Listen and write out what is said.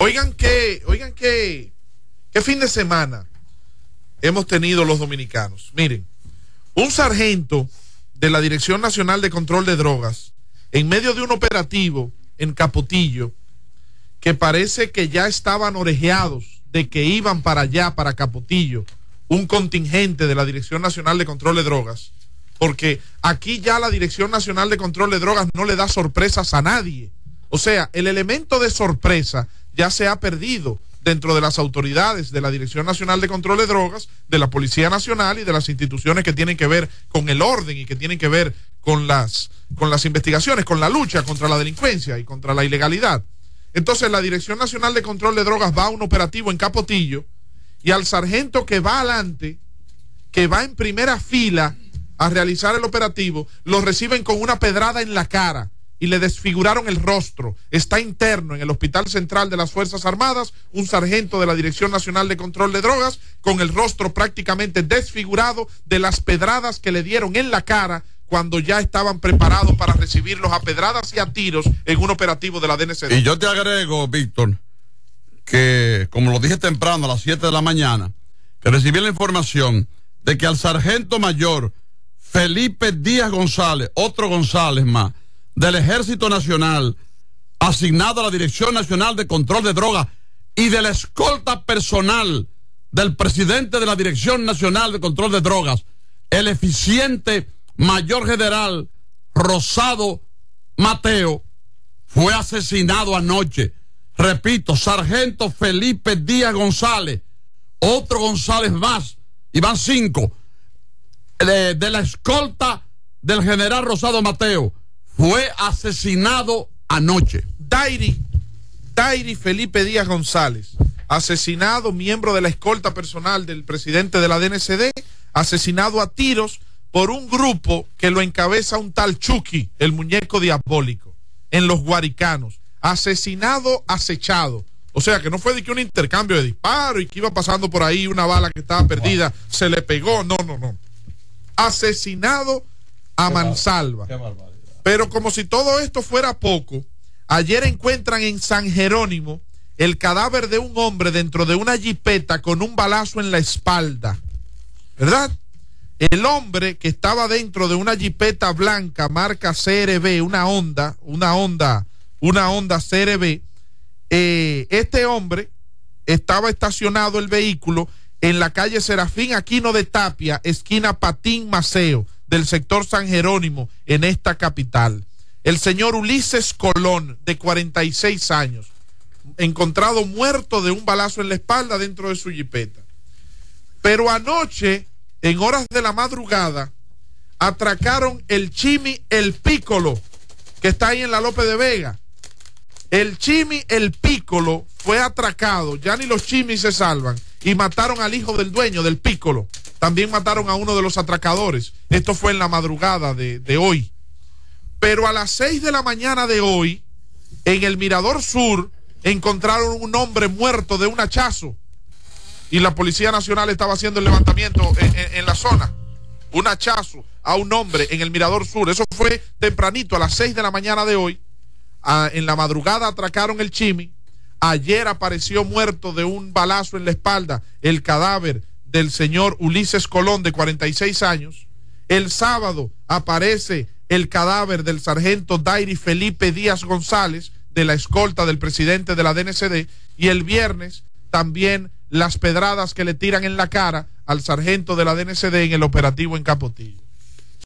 Oigan qué fin de semana hemos tenido los dominicanos. Miren, un sargento de la Dirección Nacional de Control de Drogas, en medio de un operativo en Capotillo, que parece que ya estaban orejeados de que iban para allá, para Capotillo, un contingente de la Dirección Nacional de Control de Drogas, porque aquí ya la Dirección Nacional de Control de Drogas no le da sorpresas a nadie. O sea, el elemento de sorpresa ya se ha perdido dentro de las autoridades de la Dirección Nacional de Control de Drogas, de la Policía Nacional y de las instituciones que tienen que ver con el orden y que tienen que ver con las investigaciones, con la lucha contra la delincuencia y contra la ilegalidad. Entonces la Dirección Nacional de Control de Drogas va a un operativo en Capotillo y al sargento que va adelante, que va en primera fila a realizar el operativo, lo reciben con una pedrada en la cara y le desfiguraron el rostro. Está interno en el Hospital Central de las Fuerzas Armadas un sargento de la Dirección Nacional de Control de Drogas con el rostro prácticamente desfigurado de las pedradas que le dieron en la cara cuando ya estaban preparados para recibirlos a pedradas y a tiros en un operativo de la DNCD. Y yo te agrego, Víctor, que como lo dije temprano a las 7 de la mañana, que recibí la información de que al sargento mayor Felipe Díaz González, otro González más, del Ejército Nacional, asignado a la Dirección Nacional de Control de Drogas y de la escolta personal del presidente de la Dirección Nacional de Control de Drogas, el eficiente Mayor General Rosado Mateo, fue asesinado anoche. Repito, sargento Felipe Díaz González, otro González más, y van 5, de la escolta del general Rosado Mateo, fue asesinado anoche. Dairi Felipe Díaz González, asesinado, miembro de la escolta personal del presidente de la DNCD, asesinado a tiros por un grupo que lo encabeza un tal Chucky, el muñeco diabólico, en Los Guaricanos. Asesinado, acechado. O sea, que no fue de que un intercambio de disparos y que iba pasando por ahí una bala que estaba perdida, se le pegó. No. Asesinado a mansalva. Qué barbaridad. Pero como si todo esto fuera poco, ayer encuentran en San Jerónimo el cadáver de un hombre dentro de una jipeta con un balazo en la espalda. ¿Verdad? El hombre que estaba dentro de una jipeta blanca marca CRB, una Honda CRB, este hombre estaba estacionado el vehículo en la calle Serafín Aquino de Tapia, esquina Patín Maceo, del sector San Jerónimo, en esta capital. El señor Ulises Colón, de 46 años, encontrado muerto de un balazo en la espalda dentro de su jipeta. Pero anoche, en horas de la madrugada, atracaron el Chimi El Pícolo, que está ahí en la López de Vega. El Chimi El Pícolo fue atracado, ya ni los chimis se salvan, y mataron al hijo del dueño del Pícolo. También mataron a uno de los atracadores. Esto fue en la madrugada de hoy. Pero a las 6 de la mañana de hoy, en el Mirador Sur, encontraron un hombre muerto de un hachazo. Y la Policía Nacional estaba haciendo el levantamiento en la zona. Un hachazo a un hombre en el Mirador Sur. Eso fue tempranito, a las 6 de la mañana de hoy. En la madrugada atracaron el Chimi. Ayer apareció muerto de un balazo en la espalda el cadáver del señor Ulises Colón, de 46 años. El sábado aparece el cadáver del sargento Dairi Felipe Díaz González, de la escolta del presidente de la DNCD. Y el viernes también las pedradas que le tiran en la cara al sargento de la DNCD en el operativo en Capotillo.